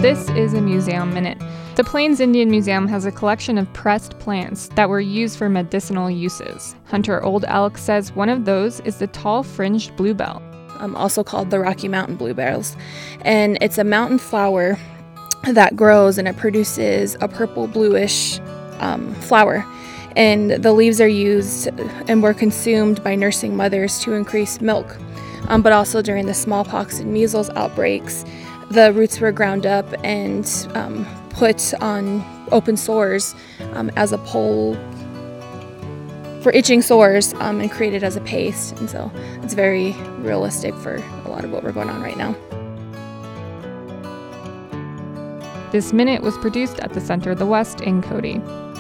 This is a Museum Minute. The Plains Indian Museum has a collection of pressed plants that were used for medicinal uses. Hunter Old Elk says one of those is the tall fringed bluebell. Also called the Rocky Mountain bluebells. And it's a mountain flower that grows and it produces a purple bluish flower. And the leaves are used and were consumed by nursing mothers to increase milk. But also during the smallpox and measles outbreaks, the roots were ground up and put on open sores as a pole for itching sores and created as a paste. And so it's very realistic for a lot of what we're going on right now. This Minute was produced at the Center of the West in Cody.